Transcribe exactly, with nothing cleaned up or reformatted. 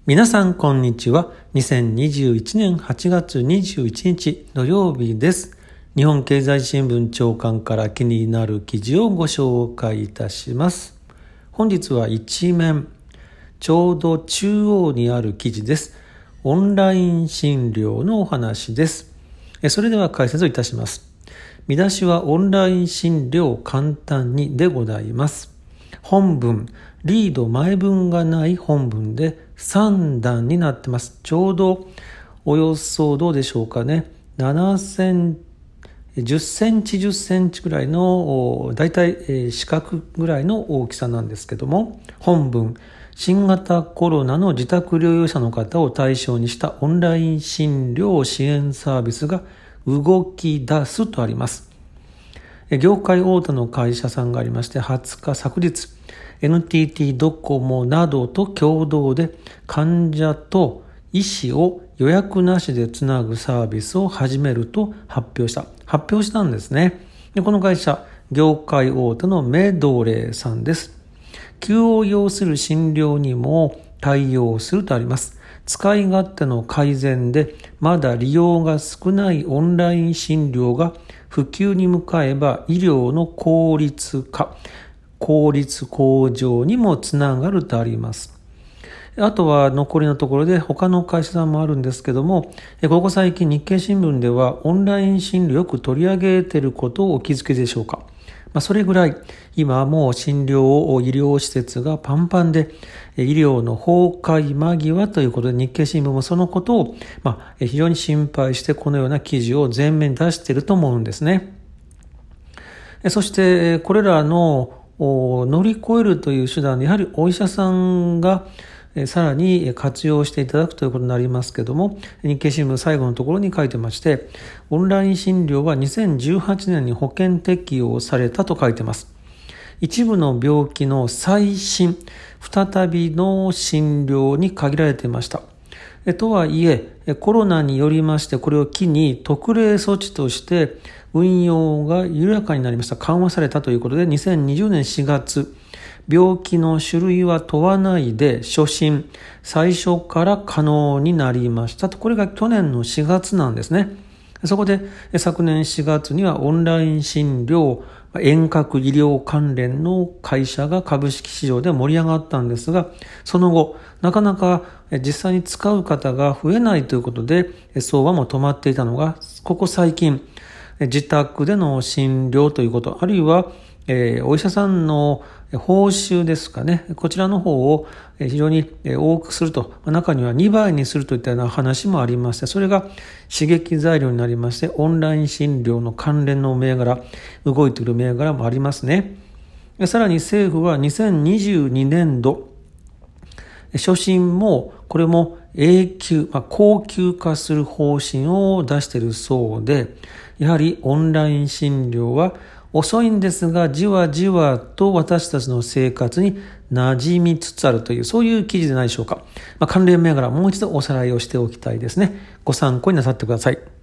皆さんこんにちは。にせんにじゅういちねんはちがつにじゅういちにち土曜日です。日本経済新聞長官から気になる記事をご紹介いたします。本日は一面、ちょうど中央にある記事です。オンライン診療のお話です。それでは解説をいたします。見出しはオンライン診療簡単にでございます。本文、リード前文がない本文でさんだんになってます。ちょうどおよそどうでしょうかね。ななセンチ、じゅっセンチじゅっセンチぐらいのだいたい四角ぐらいの大きさなんですけども、本文、新型コロナの自宅療養者の方を対象にしたオンライン診療支援サービスが動き出すとあります。業界大手の会社さんがありまして、はつか昨日、エヌティーティー ドコモなどと共同で患者と医師を予約なしでつなぐサービスを始めると発表した。発表したんですね。でこの会社、業界大手のメドレーさんです。急を要する診療にも対応するとあります。使い勝手の改善でまだ利用が少ないオンライン診療が普及に向かえば医療の効率化、効率向上にもつながるとあります。あとは残りのところで他の会社さんもあるんですけども、ここ最近日経新聞ではオンライン診療よく取り上げていることをお気づきでしょうか。まあ、それぐらい今はもう診療を医療施設がパンパンで医療の崩壊間際ということで日経新聞もそのことをまあ非常に心配してこのような記事を前面に出していると思うんですね。そしてこれらの乗り越えるという手段でやはりお医者さんがさらに活用していただくということになりますけども、日経新聞最後のところに書いてまして、オンライン診療はにせんじゅうはちねんに保険適用されたと書いてます。一部の病気の再診、再びの診療に限られていました。とはいえ、コロナによりましてこれを機に特例措置として運用が緩やかになりました。緩和されたということで、にせんにじゅうねんしがつ、病気の種類は問わないで初診、最初から可能になりましたと。これが去年のしがつなんですね。そこで昨年しがつにはオンライン診療、遠隔医療関連の会社が株式市場で盛り上がったんですが、その後なかなか実際に使う方が増えないということで相場も止まっていたのが、ここ最近自宅での診療ということ、あるいはえー、お医者さんの報酬ですかね、こちらの方を非常に多くすると、中にはにばいにするといったような話もありまして、それが刺激材料になりまして、オンライン診療の関連の銘柄、動いている銘柄もありますね。さらに政府はにせんにじゅうにねんど、初診もこれも永久、まあ、高級化する方針を出しているそうで、やはりオンライン診療は遅いんですがじわじわと私たちの生活に馴染みつつあるという、そういう記事でないでしょうか。まあ、関連銘柄もう一度おさらいをしておきたいですね。ご参考になさってください。